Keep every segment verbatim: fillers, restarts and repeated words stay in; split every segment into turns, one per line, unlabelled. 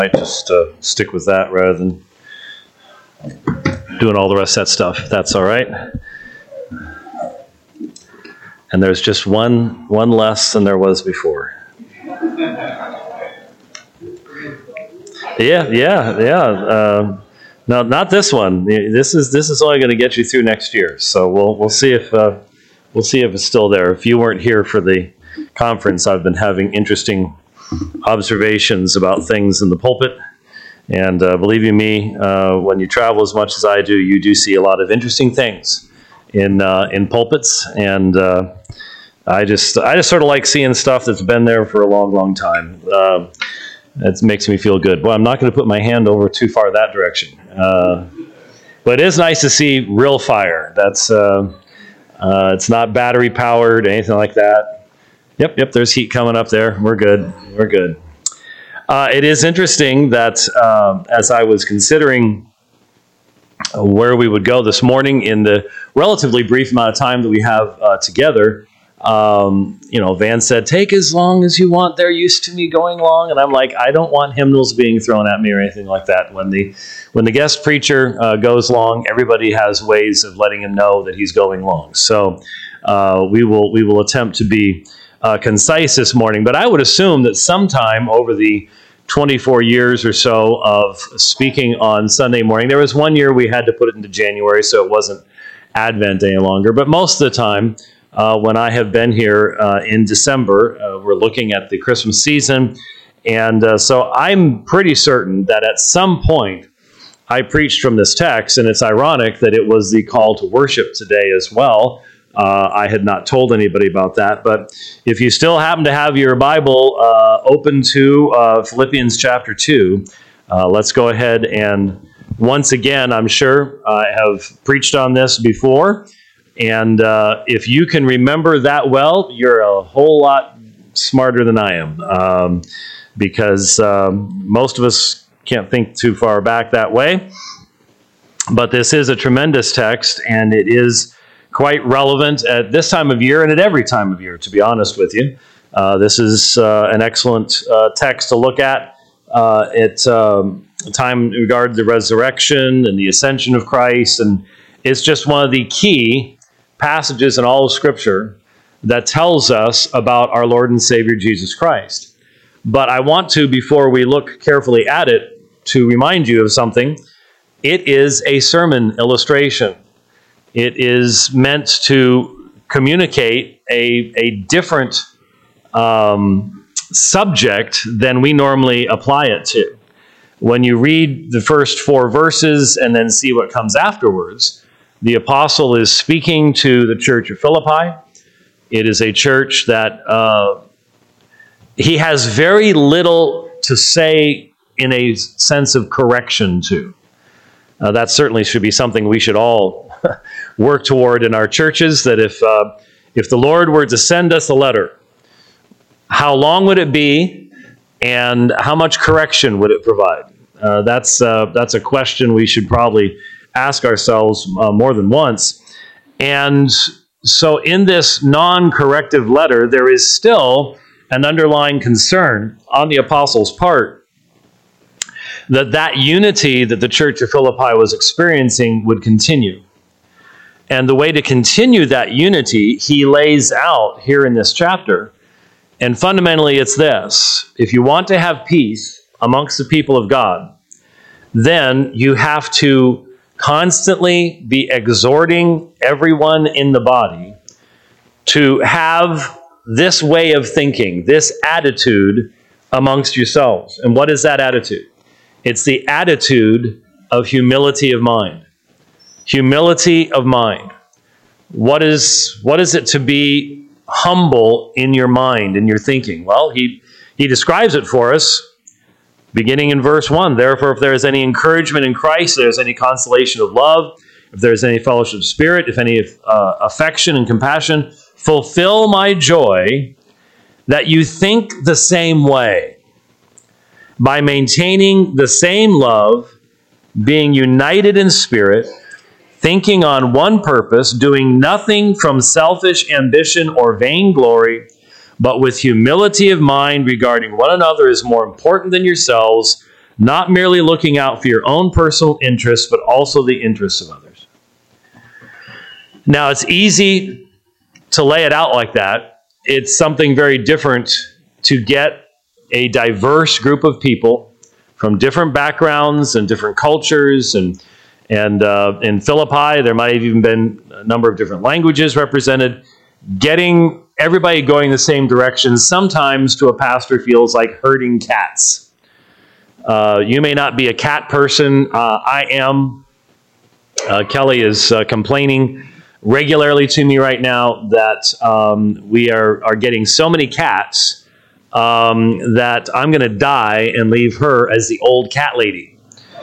might just uh, stick with that rather than doing all the rest of that stuff, if that's all right. And there's just one one less than there was before. Yeah, yeah, yeah. Uh, no, not this one. This is this is only going to get you through next year. So we'll we'll see if uh, we'll see if it's still there. If you weren't here for the conference, I've been having interesting observations about things in the pulpit. And uh, believe you me, uh, when you travel as much as I do, you do see a lot of interesting things in uh, in pulpits. And uh, I just I just sort of like seeing stuff that's been there for a long, long time. Uh, it makes me feel good. Well, I'm not going to put my hand over too far that direction. Uh, but it is nice to see real fire. That's uh, uh, it's not battery powered, anything like that. Yep, yep. There's heat coming up there. We're good. We're good. Uh, it is interesting that uh, as I was considering where we would go this morning in the relatively brief amount of time that we have uh, together, um, you know, Van said, take as long as you want. They're used to me going long. And I'm like, I don't want hymnals being thrown at me or anything like that. When the when the guest preacher uh, goes long, everybody has ways of letting him know that he's going long. So uh, we will we will attempt to be uh, concise this morning. But I would assume that sometime over the twenty-four years or so of speaking on Sunday morning. There was one year we had to put it into January, so it wasn't Advent any longer. But most of the time, uh, when I have been here uh, in December, uh, we're looking at the Christmas season. And uh, so I'm pretty certain that at some point I preached from this text, and it's ironic that it was the call to worship today as well. Uh, I had not told anybody about that, but if you still happen to have your Bible uh, open to uh, Philippians chapter two, uh, let's go ahead and once again, I'm sure I have preached on this before, and uh, if you can remember that well, you're a whole lot smarter than I am, um, because um, most of us can't think too far back that way, but this is a tremendous text, and it is quite relevant at this time of year and at every time of year, to be honest with you. Uh, this is uh, an excellent uh, text to look at. Uh, at um, a time in regard to the resurrection and the ascension of Christ, and it's just one of the key passages in all of Scripture that tells us about our Lord and Savior Jesus Christ. But I want to, before we look carefully at it, to remind you of something. It is a sermon illustration. It is meant to communicate a, a different um, subject than we normally apply it to. When you read the first four verses and then see what comes afterwards, the apostle is speaking to the church of Philippi. It is a church that uh, he has very little to say in a sense of correction to. Uh, that certainly should be something we should all work toward in our churches, that if uh, if the Lord were to send us a letter, how long would it be, and how much correction would it provide? Uh, that's uh, that's a question we should probably ask ourselves uh, more than once. And so in this non-corrective letter, there is still an underlying concern on the apostle's part that that unity that the church of Philippi was experiencing would continue. And the way to continue that unity, he lays out here in this chapter. And fundamentally, it's this. If you want to have peace amongst the people of God, then you have to constantly be exhorting everyone in the body to have this way of thinking, this attitude amongst yourselves. And what is that attitude? It's the attitude of humility of mind. Humility of mind. What is what is it to be humble in your mind, in your thinking? Well, he he describes it for us, beginning in verse one. Therefore, if there is any encouragement in Christ, if there is any consolation of love, if there is any fellowship of spirit, if any uh, affection and compassion, fulfill my joy that you think the same way, by maintaining the same love, being united in spirit, thinking on one purpose, doing nothing from selfish ambition or vainglory, but with humility of mind regarding one another is more important than yourselves. not merely looking out for your own personal interests, but also the interests of others. Now, it's easy to lay it out like that. It's something very different to get a diverse group of people from different backgrounds and different cultures. And, and uh, in Philippi, there might have even been a number of different languages represented. Getting everybody going the same direction sometimes to a pastor feels like herding cats. Uh, you may not be a cat person. Uh, I am. Uh, Kelly is uh, complaining regularly to me right now that um, we are, are getting so many cats um, that I'm going to die and leave her as the old cat lady.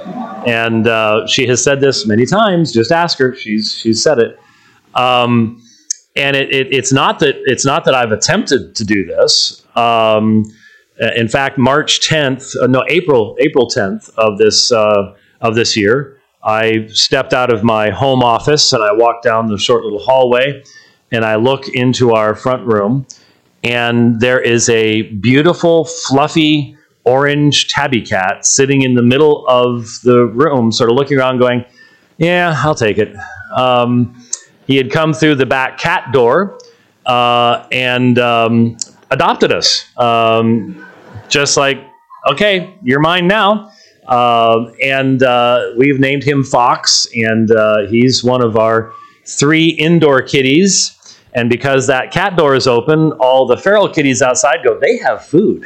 And uh, she has said this many times. Just ask her. She's she's said it. Um, and it, it, it's not that it's not that I've attempted to do this. Um, in fact, March tenth, uh, no April April tenth of this uh, of this year, I stepped out of my home office and I walked down the short little hallway and I look into our front room, and there is a beautiful, fluffy, orange tabby cat sitting in the middle of the room, sort of looking around going, yeah, I'll take it. Um, he had come through the back cat door uh, and um, adopted us. Um, just like, okay, you're mine now. Uh, and uh, we've named him Fox, and uh, he's one of our three indoor kitties. And because that cat door is open, all the feral kitties outside go, they have food.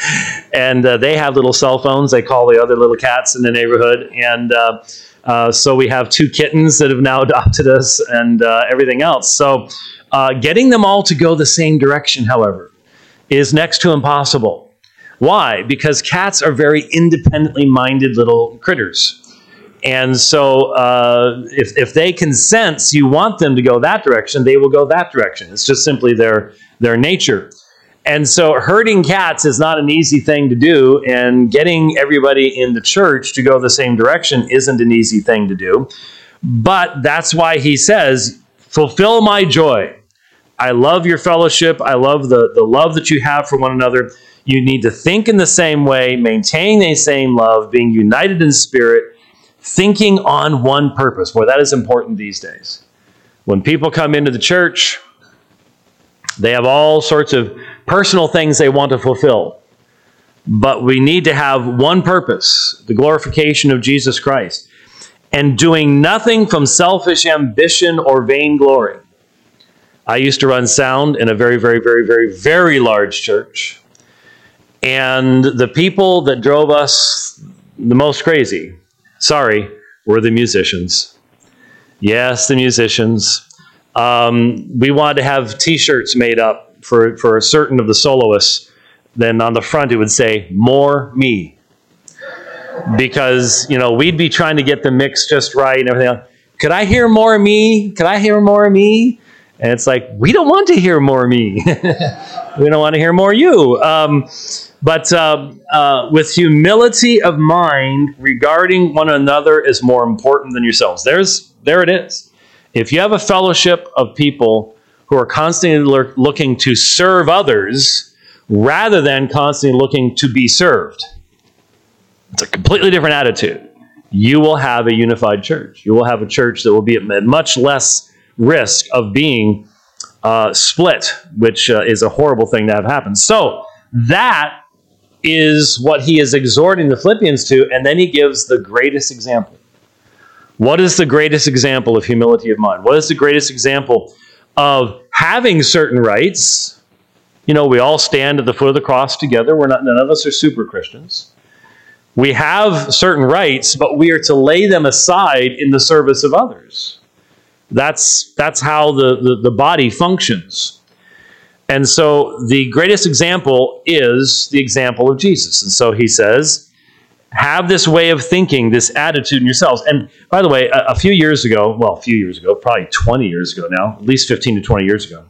and uh, they have little cell phones. They call the other little cats in the neighborhood. And uh, uh, so we have two kittens that have now adopted us and uh, everything else. So uh, getting them all to go the same direction, however, is next to impossible. Why? Because cats are very independently minded little critters. And so uh, if, if they can sense you want them to go that direction, they will go that direction. It's just simply their, their nature. And so herding cats is not an easy thing to do, and getting everybody in the church to go the same direction isn't an easy thing to do. But that's why he says, fulfill my joy. I love your fellowship. I love the, the love that you have for one another. You need to think in the same way, maintain the same love, being united in spirit, thinking on one purpose. Boy, that is important these days. When people come into the church, they have all sorts of personal things they want to fulfill. But we need to have one purpose, the glorification of Jesus Christ, and doing nothing from selfish ambition or vainglory. I used to run sound in a very, very, very, very, very large church. And the people that drove us the most crazy, sorry, were the musicians. Yes, the musicians. Um, we wanted to have T-shirts made up for, for a certain of the soloists. Then on the front it would say, more me. Because, you know, we'd be trying to get the mix just right and everything else. Could I hear more me? Could I hear more me? And it's like, we don't want to hear more me. We don't want to hear more you. Um, but uh, uh, with humility of mind, regarding one another is more important than yourselves. There's, there it is. If you have a fellowship of people who are constantly lo- looking to serve others rather than constantly looking to be served, it's a completely different attitude. You will have a unified church. You will have a church that will be at much less risk of being uh, split, which uh, is a horrible thing to have happen. So that is what he is exhorting the Philippians to, and then he gives the greatest example. What is the greatest example of humility of mind? What is the greatest example of having certain rights? You know, we all stand at the foot of the cross together. We're not, none of us are super Christians. We have certain rights, but we are to lay them aside in the service of others. That's, that's how the, the, the body functions. And so the greatest example is the example of Jesus. And so he says, have this way of thinking, this attitude in yourselves. And by the way, a, a few years ago, well, a few years ago, probably twenty years ago now, at least fifteen to twenty years ago,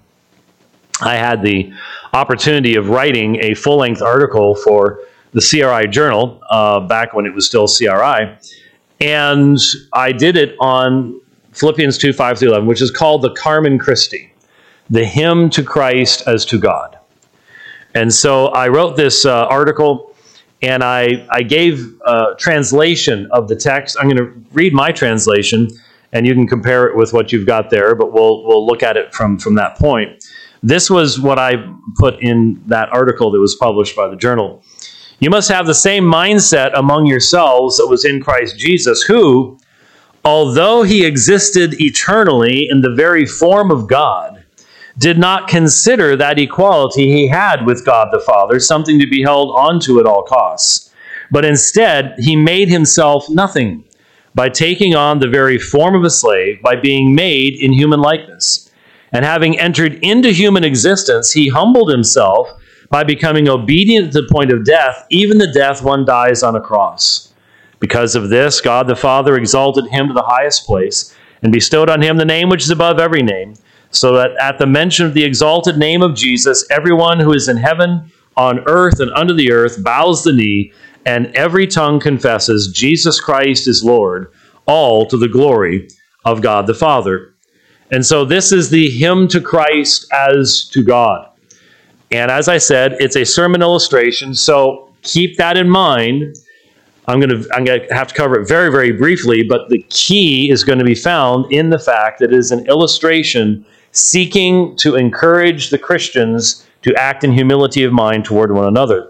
I had the opportunity of writing a full-length article for the C R I Journal, uh, back when it was still C R I. And I did it on Philippians two, five through eleven, which is called the Carmen Christi, the hymn to Christ as to God. And so I wrote this uh, article, and I, I gave a translation of the text. I'm going to read my translation, and you can compare it with what you've got there, but we'll we'll look at it from, from that point. This was what I put in that article that was published by the Journal. You must have the same mindset among yourselves that was in Christ Jesus, who, although he existed eternally in the very form of God, did not consider that equality he had with God the Father something to be held onto at all costs. But instead, he made himself nothing by taking on the very form of a slave, by being made in human likeness. And having entered into human existence, he humbled himself by becoming obedient to the point of death, even the death one dies on a cross. Because of this, God the Father exalted him to the highest place and bestowed on him the name which is above every name, so that at the mention of the exalted name of Jesus, everyone who is in heaven, on earth, and under the earth bows the knee, and every tongue confesses Jesus Christ is Lord, all to the glory of God the Father. And so this is the hymn to Christ as to God. And as I said, it's a sermon illustration, so keep that in mind. I'm going to I'm going to have to cover it very, very briefly, but the key is going to be found in the fact that it is an illustration seeking to encourage the Christians to act in humility of mind toward one another.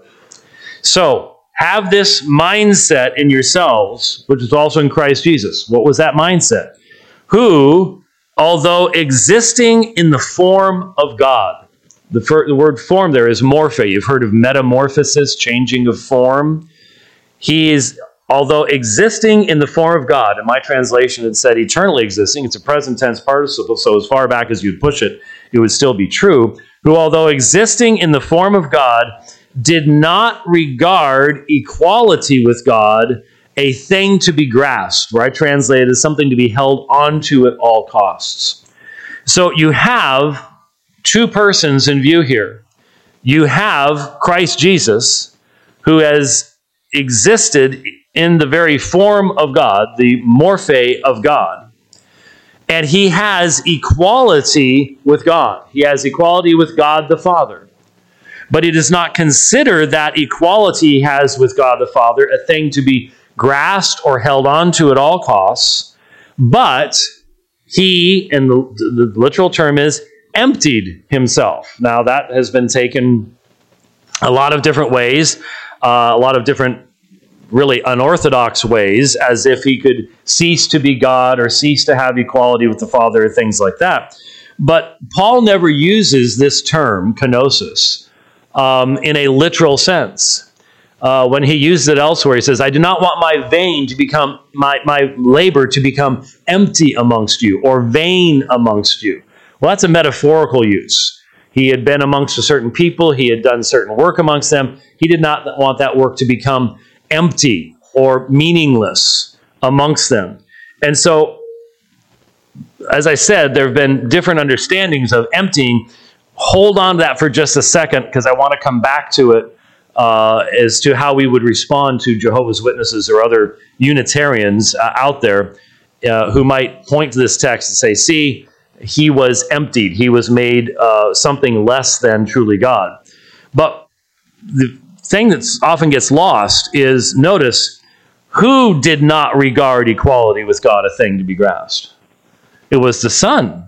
So, have this mindset in yourselves, which is also in Christ Jesus. What was that mindset? Who, although existing in the form of God, the, fir- the word form there is morphe. You've heard of metamorphosis, changing of form. He is, although existing in the form of God, in my translation it said eternally existing, it's a present tense participle, so as far back as you'd push it, it would still be true, who although existing in the form of God, did not regard equality with God a thing to be grasped, where I translate it as something to be held onto at all costs. So you have two persons in view here. You have Christ Jesus, who has existed in the very form of God, the morphe of God, and he has equality with God. He has equality with God the Father. But he does not consider that equality he has with God the Father a thing to be grasped or held onto at all costs, but he, and the, the literal term is, emptied himself. Now that has been taken a lot of different ways, uh, a lot of different really unorthodox ways, as if he could cease to be God or cease to have equality with the Father or things like that. But Paul never uses this term, kenosis, um, in a literal sense. Uh, when he uses it elsewhere, he says, I do not want my vein to become, my, my labor to become empty amongst you, or vain amongst you. Well, that's a metaphorical use. He had been amongst a certain people, he had done certain work amongst them. He did not want that work to become empty or meaningless amongst them. And so, as I said, there have been different understandings of emptying. Hold on to that for just a second, because I want to come back to it uh, as to how we would respond to Jehovah's Witnesses or other Unitarians uh, out there uh, who might point to this text and say, see, he was emptied. He was made uh, something less than truly God. But the thing that often gets lost is, notice, who did not regard equality with God a thing to be grasped? It was the Son.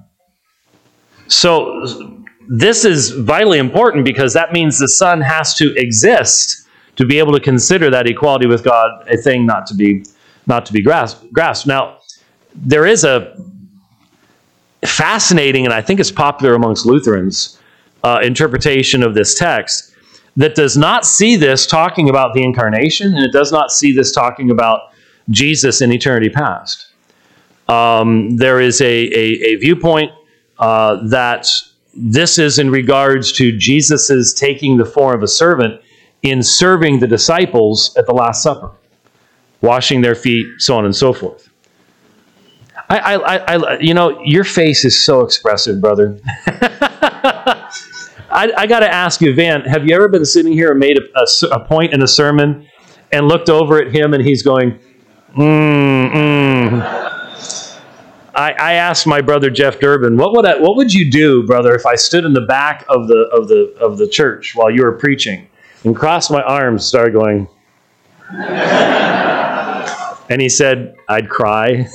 So this is vitally important, because that means the Son has to exist to be able to consider that equality with God a thing not to be not to be grasped. grasped. Now, there is a fascinating, and I think it's popular amongst Lutherans, uh, interpretation of this text that does not see this talking about the incarnation, and it does not see this talking about Jesus in eternity past. Um, there is a, a, a viewpoint uh, that this is in regards to Jesus' taking the form of a servant in serving the disciples at the Last Supper, washing their feet, so on and so forth. I, I, I, you know, your face is so expressive, brother. I, I got to ask you, Van, have you ever been sitting here and made a, a, a point in a sermon and looked over at him and he's going, mm, mm. I, I asked my brother Jeff Durbin, what would I, what would you do, brother, if I stood in the back of the of the of the church while you were preaching and crossed my arms, and started going, And he said, I'd cry.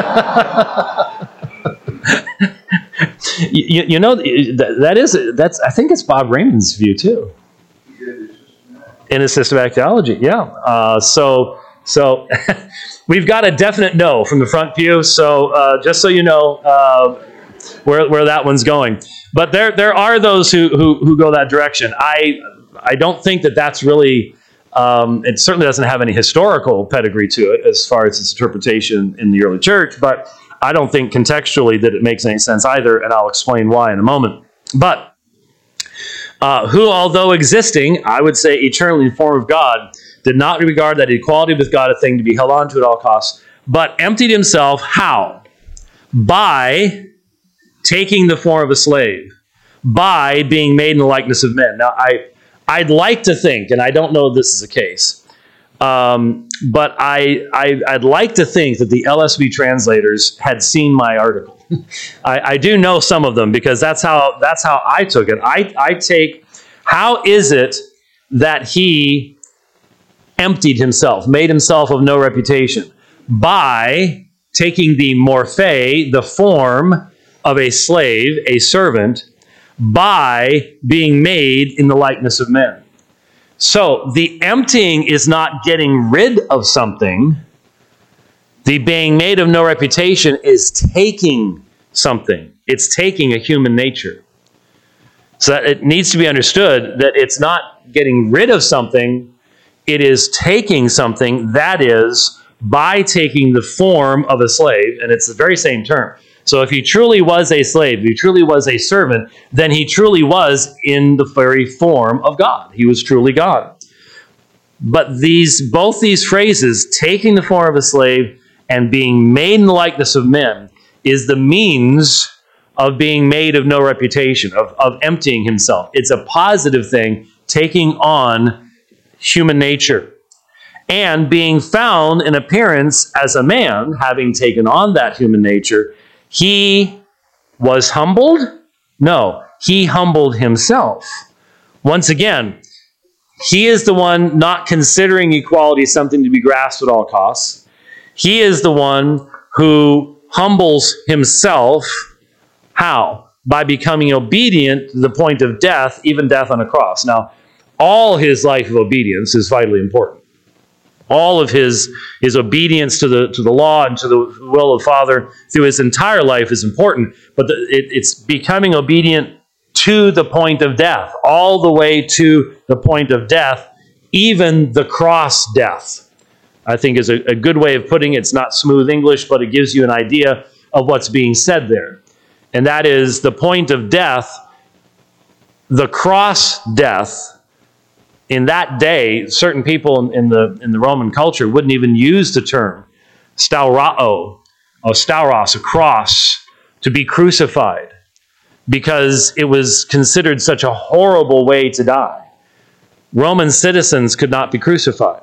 you, you know, that is, that's, I think it's Bob Raymond's view too. In his systematic theology, yeah. Uh, so, so we've got a definite no from the front pew. So, uh, just so you know uh, where where that one's going. But there there are those who who, who go that direction. I I don't think that that's really. Um, it certainly doesn't have any historical pedigree to it as far as its interpretation in the early church. But I don't think contextually that it makes any sense either, and I'll explain why in a moment. But. Uh, who, although existing, I would say eternally in the form of God, did not regard that equality with God a thing to be held on to at all costs, but emptied himself, how? By taking the form of a slave, by being made in the likeness of men. Now, I, I'd like to think, and I don't know if this is the case, um, but I, I, I'd like to think that the L S B translators had seen my article. I, I do know some of them because that's how that's how I took it. I, I take, how is it that he emptied himself, made himself of no reputation? By taking the morphe, the form of a slave, a servant, by being made in the likeness of men. So the emptying is not getting rid of something. The being made of no reputation is taking something. It's taking a human nature. So that it needs to be understood that it's not getting rid of something, it is taking something, that is, by taking the form of a slave, and it's the very same term. So if he truly was a slave, if he truly was a servant, then he truly was in the very form of God. He was truly God. But these, both these phrases, taking the form of a slave and being made in the likeness of men, is the means of being made of no reputation, of, of emptying himself. It's a positive thing, taking on human nature. And being found in appearance as a man, having taken on that human nature, he was humbled? No, he humbled himself. Once again, he is the one not considering equality something to be grasped at all costs. He is the one who humbles himself. How? By becoming obedient to the point of death, even death on a cross. Now, all his life of obedience is vitally important. All of his, his obedience to the, to the law and to the will of the Father through his entire life is important, but the, it, it's becoming obedient to the point of death, all the way to the point of death, even the cross death. I think is a, a good way of putting it. It's not smooth English, but it gives you an idea of what's being said there. And that is the point of death, the cross death. In that day, certain people in the in the Roman culture wouldn't even use the term staurao, or stauros, a cross, to be crucified, because it was considered such a horrible way to die. Roman citizens could not be crucified.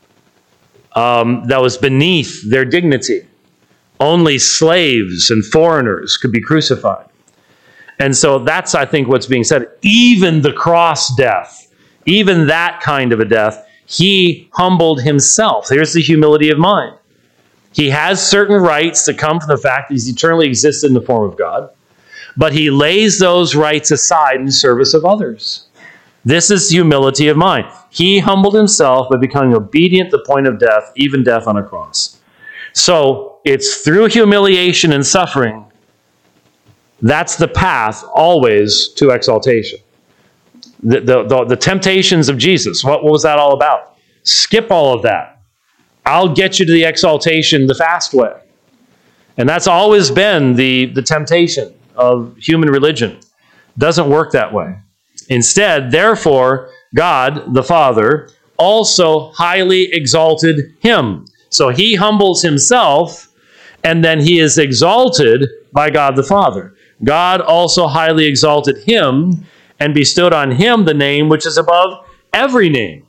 Um, that was beneath their dignity. Only slaves and foreigners could be crucified. And so that's, I think, what's being said. Even the cross death, even that kind of a death, he humbled himself. Here's the humility of mind. He has certain rights that come from the fact that he's eternally existed in the form of God, but he lays those rights aside in service of others. This is humility of mind. He humbled himself by becoming obedient to the point of death, even death on a cross. So it's through humiliation and suffering. That's the path always to exaltation. The, the, the, the temptations of Jesus, what, what was that all about? Skip all of that. I'll get you to the exaltation the fast way. And that's always been the, the temptation of human religion. Doesn't work that way. Instead, therefore, God, the Father, also highly exalted him. So he humbles himself, and then he is exalted by God the Father. God also highly exalted him and bestowed on him the name which is above every name.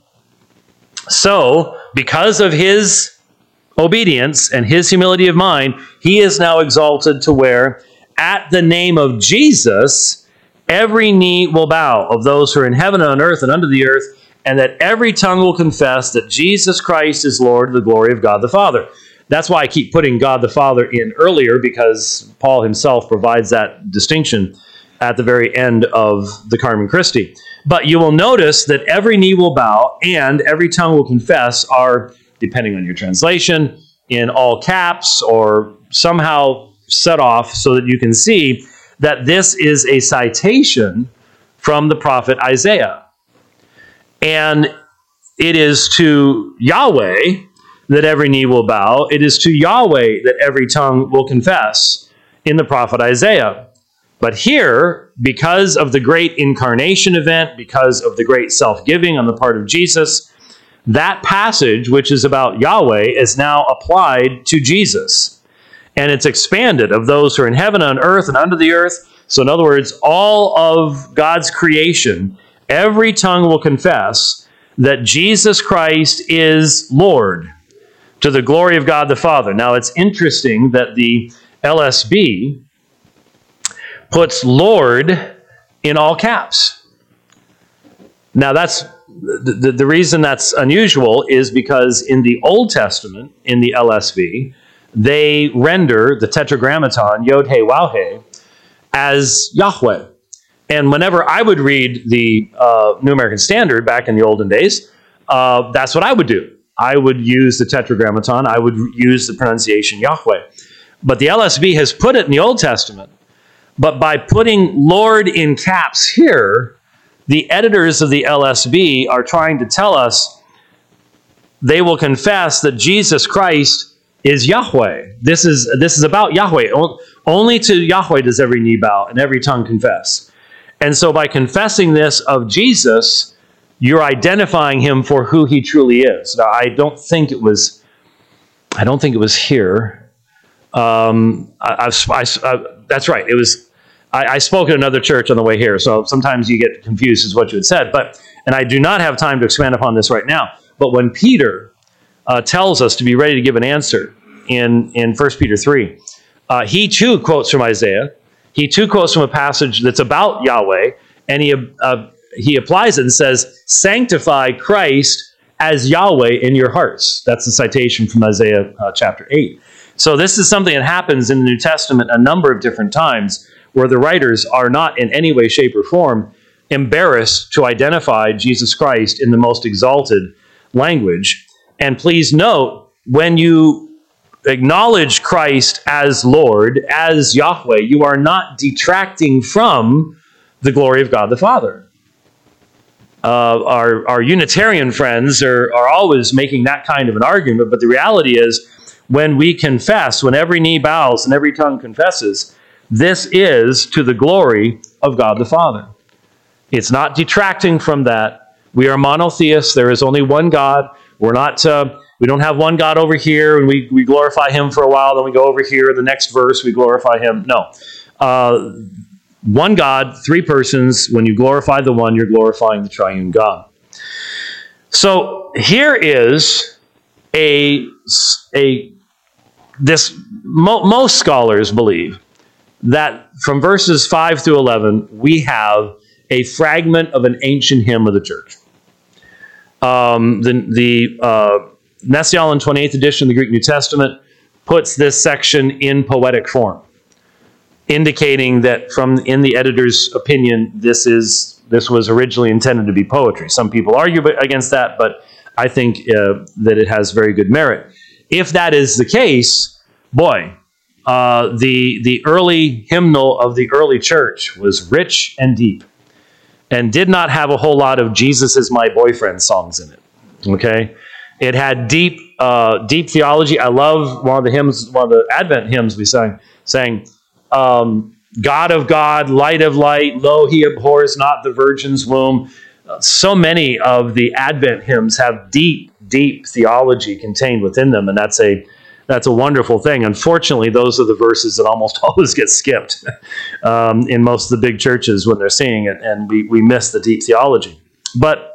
So, because of his obedience and his humility of mind, he is now exalted to where, at the name of Jesus, every knee will bow, of those who are in heaven and on earth and under the earth, and that every tongue will confess that Jesus Christ is Lord, to the glory of God the Father. That's why I keep putting God the Father in earlier, because Paul himself provides that distinction at the very end of the Carmen Christi. But you will notice that every knee will bow and every tongue will confess are, depending on your translation, in all caps or somehow set off so that you can see that this is a citation from the prophet Isaiah. And it is to Yahweh that every knee will bow. It is to Yahweh that every tongue will confess in the prophet Isaiah. But here, because of the great incarnation event, because of the great self-giving on the part of Jesus, that passage, which is about Yahweh, is now applied to Jesus. And it's expanded of those who are in heaven, on earth, and under the earth. So in other words, all of God's creation, every tongue will confess that Jesus Christ is Lord, to the glory of God the Father. Now, it's interesting that the L S B puts Lord in all caps. Now, that's the, the, the reason that's unusual is because in the Old Testament, in the L S V, they render the Tetragrammaton, Yod He Waw He, as Yahweh. And whenever I would read the uh, New American Standard back in the olden days, uh, that's what I would do. I would use the Tetragrammaton. I would use the pronunciation Yahweh. But the L S B has put it in the Old Testament. But by putting Lord in caps here, the editors of the L S B are trying to tell us they will confess that Jesus Christ is Yahweh. This is, this is about Yahweh. Only to Yahweh does every knee bow and every tongue confess. And so by confessing this of Jesus, you're identifying him for who he truly is. Now, I don't think it was, I don't think it was here. Um, I, I, I, that's right. It was, I, I spoke at another church on the way here, so sometimes you get confused as what you had said. But, and I do not have time to expand upon this right now. But when Peter uh, tells us to be ready to give an answer in, in First Peter three, uh, he too quotes from Isaiah. He too quotes from a passage that's about Yahweh, and he uh, he applies it and says, "Sanctify Christ as Yahweh in your hearts." That's the citation from Isaiah uh, chapter eight. So this is something that happens in the New Testament a number of different times, where the writers are not in any way, shape, or form embarrassed to identify Jesus Christ in the most exalted language. And please note, when you acknowledge Christ as Lord, as Yahweh, you are not detracting from the glory of God the Father. Uh, our, our Unitarian friends are, are always making that kind of an argument, but the reality is, when we confess, when every knee bows and every tongue confesses, this is to the glory of God the Father. It's not detracting from that. We are monotheists. There is only one God. We're not... Uh, We don't have one God over here, and we, we glorify him for a while, then we go over here, the next verse, we glorify him. No. Uh, one God, three persons. When you glorify the one, you're glorifying the triune God. So here is a, a this mo, most scholars believe that from verses five through eleven, we have a fragment of an ancient hymn of the church. Um, the... the uh, Messiaen twenty-eighth edition of the Greek New Testament puts this section in poetic form, indicating that from in the editor's opinion, this is this was originally intended to be poetry. Some people argue against that, but I think uh, that it has very good merit. If that is the case, boy, uh, the the early hymnal of the early church was rich and deep, and did not have a whole lot of "Jesus is my boyfriend" songs in it. Okay. It had deep, uh, deep theology. I love one of the hymns, one of the Advent hymns we sang, saying, um, "God of God, light of light, lo, he abhors not the virgin's womb." Uh, so many of the Advent hymns have deep, deep theology contained within them, and that's a that's a wonderful thing. Unfortunately, those are the verses that almost always get skipped um, in most of the big churches when they're singing it, and we we miss the deep theology. But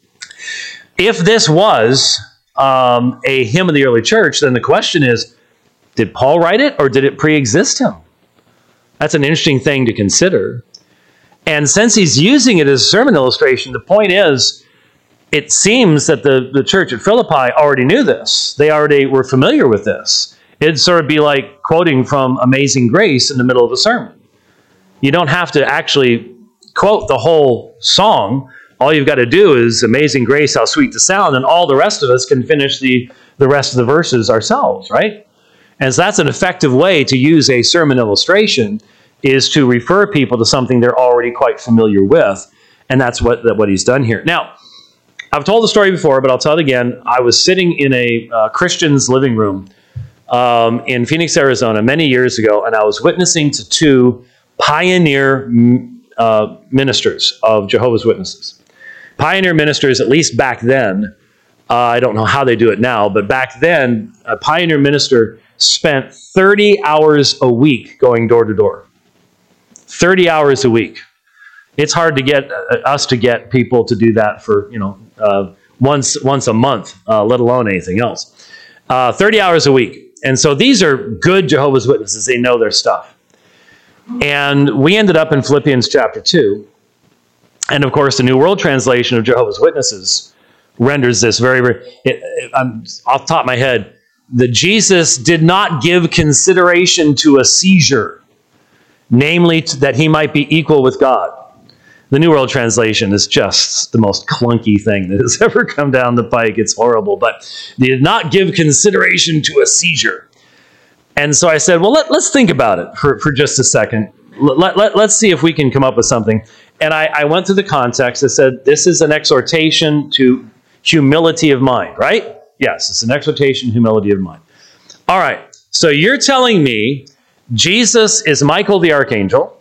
if this was Um, a hymn of the early church, then the question is, did Paul write it or did it pre-exist him? That's an interesting thing to consider. And since he's using it as a sermon illustration, the point is, it seems that the, the church at Philippi already knew this. They already were familiar with this. It'd sort of be like quoting from Amazing Grace in the middle of a sermon. You don't have to actually quote the whole song. All you've got to do is Amazing Grace, how sweet the sound, and all the rest of us can finish the, the rest of the verses ourselves, right? And so that's an effective way to use a sermon illustration, is to refer people to something they're already quite familiar with. And that's what, what he's done here. Now, I've told the story before, but I'll tell it again. I was sitting in a uh, Christian's living room um, in Phoenix, Arizona, many years ago, and I was witnessing to two pioneer uh, ministers of Jehovah's Witnesses. Pioneer ministers, at least back then, uh, I don't know how they do it now, but back then, a pioneer minister spent thirty hours a week going door to door. thirty hours a week. It's hard to get uh, us to get people to do that for, you know, uh, once once a month, uh, let alone anything else. Uh, thirty hours a week. And so these are good Jehovah's Witnesses. They know their stuff. And we ended up in Philippians chapter two. And of course, the New World Translation of Jehovah's Witnesses renders this very, very, it, it, I'm off the top of my head, that Jesus did not give consideration to a seizure, namely to, that he might be equal with God. The New World Translation is just the most clunky thing that has ever come down the pike. It's horrible, but they did not give consideration to a seizure. And so I said, well, let, let's think about it for, for just a second. Let, let, let's see if we can come up with something. And I, I went through the context. I said, this is an exhortation to humility of mind, right? Yes, it's an exhortation to humility of mind. All right, so you're telling me Jesus is Michael the Archangel,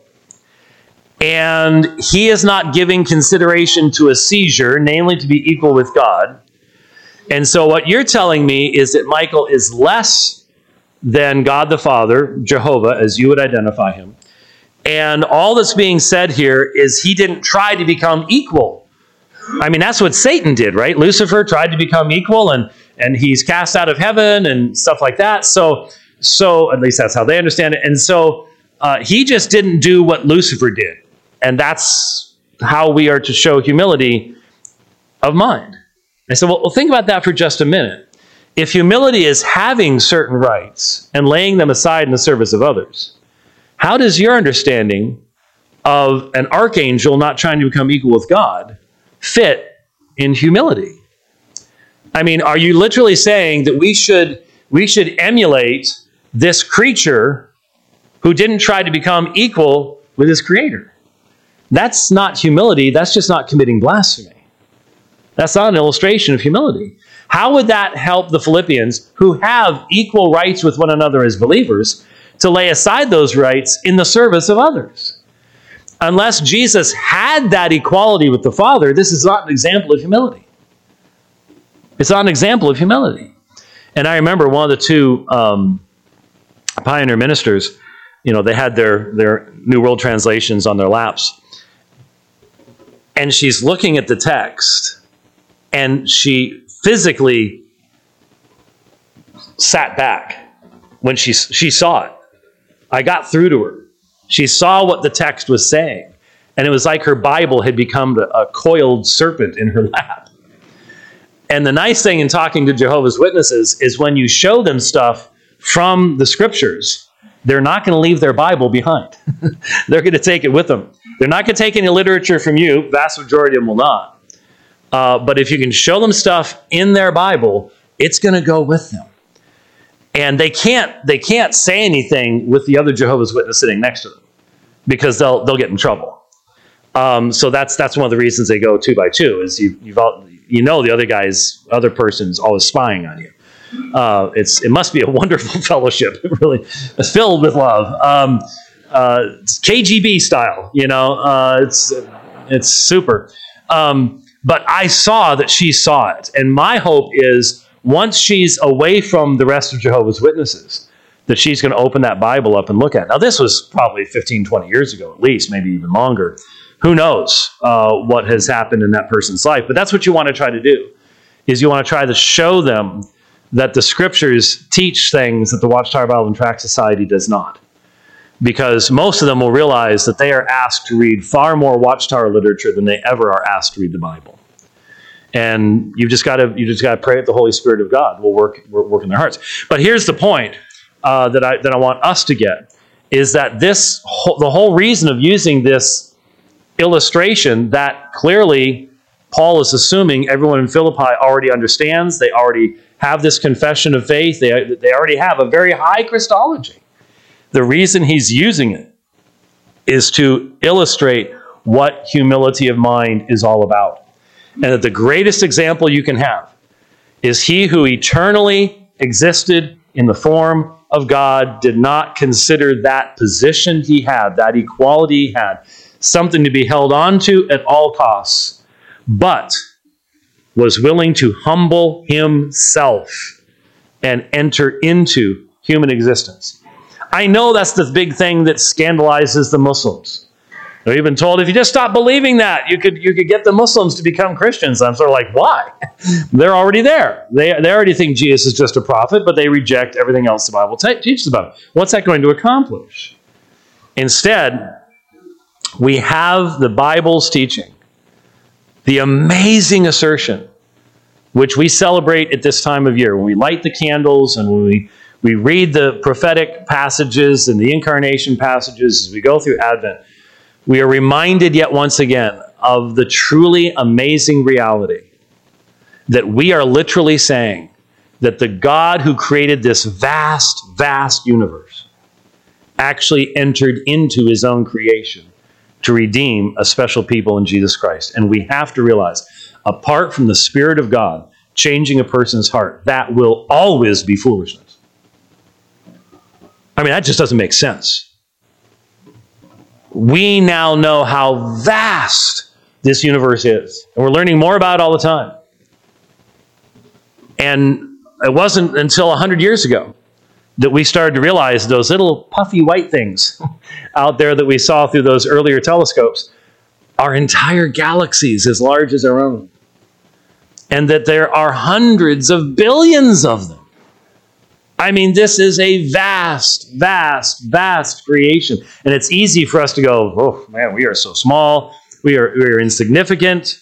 and he is not giving consideration to a seizure, namely to be equal with God. And so what you're telling me is that Michael is less than God the Father, Jehovah, as you would identify him. And all that's being said here is he didn't try to become equal. I mean, that's what Satan did, right? Lucifer tried to become equal, and, and he's cast out of heaven and stuff like that. So, so at least that's how they understand it. And so uh, he just didn't do what Lucifer did. And that's how we are to show humility of mind. I said, well, well, think about that for just a minute. If humility is having certain rights and laying them aside in the service of others, how does your understanding of an archangel not trying to become equal with God fit in humility? I mean, are you literally saying that we should we should emulate this creature who didn't try to become equal with his creator? That's not humility. That's just not committing blasphemy. That's not an illustration of humility. How would that help the Philippians, who have equal rights with one another as believers, to lay aside those rights in the service of others? Unless Jesus had that equality with the Father, this is not an example of humility. It's not an example of humility. And I remember one of the two um, pioneer ministers, you know, they had their, their New World Translations on their laps. And she's looking at the text, and she physically sat back when she, she saw it. I got through to her. She saw what the text was saying, and it was like her Bible had become a, a coiled serpent in her lap. And the nice thing in talking to Jehovah's Witnesses is when you show them stuff from the Scriptures, they're not going to leave their Bible behind. They're going to take it with them. They're not going to take any literature from you. Vast majority of them will not. Uh, but if you can show them stuff in their Bible, it's going to go with them. And they can't they can't say anything with the other Jehovah's Witness sitting next to them, because they'll they'll get in trouble. Um, so that's that's one of the reasons they go two by two, is you you've all, you know the other guy's other person's always spying on you. Uh, it's it must be a wonderful fellowship. It really is filled with love. Um, uh, it's K G B style, you know. Uh, it's it's super. Um, but I saw that she saw it, and my hope is, once she's away from the rest of Jehovah's Witnesses, that she's going to open that Bible up and look at it. Now, this was probably fifteen, twenty years ago, at least, maybe even longer. Who knows uh, what has happened in that person's life? But that's what you want to try to do, is you want to try to show them that the Scriptures teach things that the Watchtower Bible and Tract Society does not. Because most of them will realize that they are asked to read far more Watchtower literature than they ever are asked to read the Bible. And you've just got to you just got to pray that the Holy Spirit of God will work will work in their hearts. But here's the point uh, that I that I want us to get is that this whole, the whole reason of using this illustration that clearly Paul is assuming everyone in Philippi already understands. They already have this confession of faith. They they already have a very high Christology. The reason he's using it is to illustrate what humility of mind is all about. And that the greatest example you can have is he who eternally existed in the form of God did not consider that position he had, that equality he had, something to be held on to at all costs, but was willing to humble himself and enter into human existence. I know that's the big thing that scandalizes the Muslims. They've even told, if you just stop believing that, you could you could get the Muslims to become Christians. I'm sort of like, why? They're already there. They, they already think Jesus is just a prophet, but they reject everything else the Bible te- teaches about him. What's that going to accomplish? Instead, we have the Bible's teaching, the amazing assertion, which we celebrate at this time of year, when we light the candles and when we, we read the prophetic passages and the incarnation passages as we go through Advent. We are reminded yet once again of the truly amazing reality that we are literally saying that the God who created this vast, vast universe actually entered into his own creation to redeem a special people in Jesus Christ. And we have to realize, apart from the Spirit of God changing a person's heart, that will always be foolishness. I mean, that just doesn't make sense. We now know how vast this universe is. And we're learning more about it all the time. And it wasn't until one hundred years ago that we started to realize those little puffy white things out there that we saw through those earlier telescopes are entire galaxies as large as our own. And that there are hundreds of billions of them. I mean, this is a vast, vast, vast creation. And it's easy for us to go, oh, man, we are so small. We are, we are insignificant.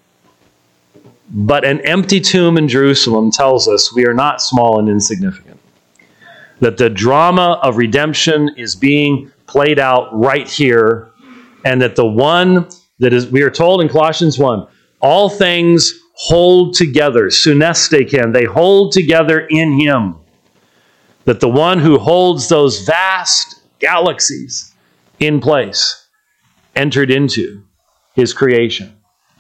But an empty tomb in Jerusalem tells us we are not small and insignificant. That the drama of redemption is being played out right here. And that the one that is, we are told in Colossians one, all things hold together. Sunesteken, they hold together in him. That the one who holds those vast galaxies in place entered into his creation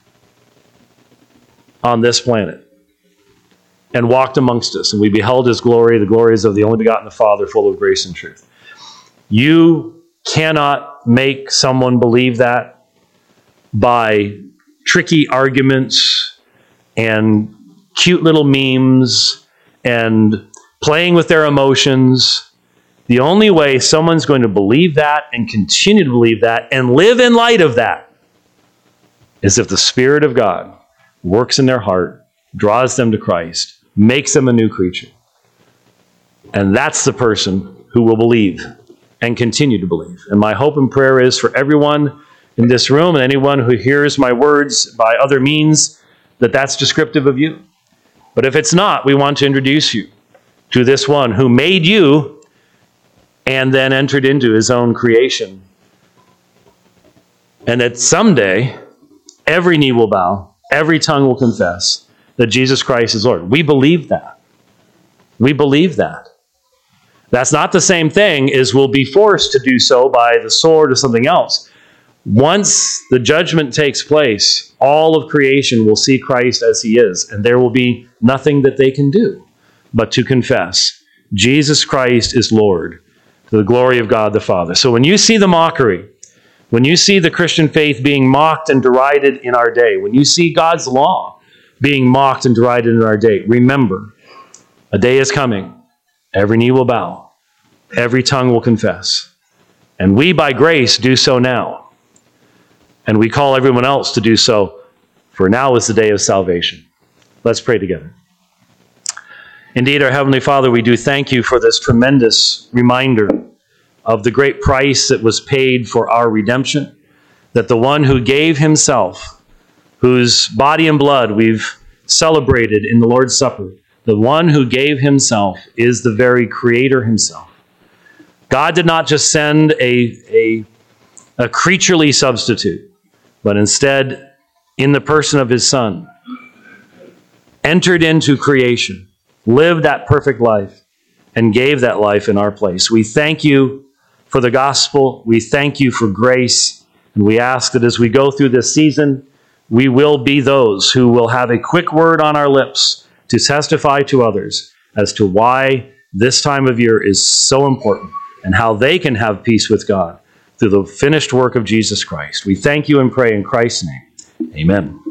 on this planet and walked amongst us. And we beheld his glory, the glories of the only begotten Father, full of grace and truth. You cannot make someone believe that by tricky arguments and cute little memes and playing with their emotions. The only way someone's going to believe that and continue to believe that and live in light of that is if the Spirit of God works in their heart, draws them to Christ, makes them a new creature. And that's the person who will believe and continue to believe. And my hope and prayer is for everyone in this room and anyone who hears my words by other means that that's descriptive of you. But if it's not, we want to introduce you to this one who made you and then entered into his own creation. And that someday, every knee will bow, every tongue will confess that Jesus Christ is Lord. We believe that. We believe that. That's not the same thing as we'll be forced to do so by the sword or something else. Once the judgment takes place, all of creation will see Christ as he is, and there will be nothing that they can do but to confess Jesus Christ is Lord, to the glory of God the Father. So when you see the mockery, when you see the Christian faith being mocked and derided in our day, when you see God's law being mocked and derided in our day, remember, a day is coming. Every knee will bow. Every tongue will confess. And we, by grace, do so now. And we call everyone else to do so, for now is the day of salvation. Let's pray together. Indeed, our Heavenly Father, we do thank you for this tremendous reminder of the great price that was paid for our redemption, that the one who gave himself whose body and blood we've celebrated in the Lord's Supper, the one who gave himself is the very Creator himself. God did not just send a, a, a creaturely substitute, but instead, in the person of his Son, entered into creation, lived that perfect life, and gave that life in our place. We thank you for the gospel. We thank you for grace. And we ask that as we go through this season, we will be those who will have a quick word on our lips to testify to others as to why this time of year is so important and how they can have peace with God through the finished work of Jesus Christ. We thank you and pray in Christ's name. Amen.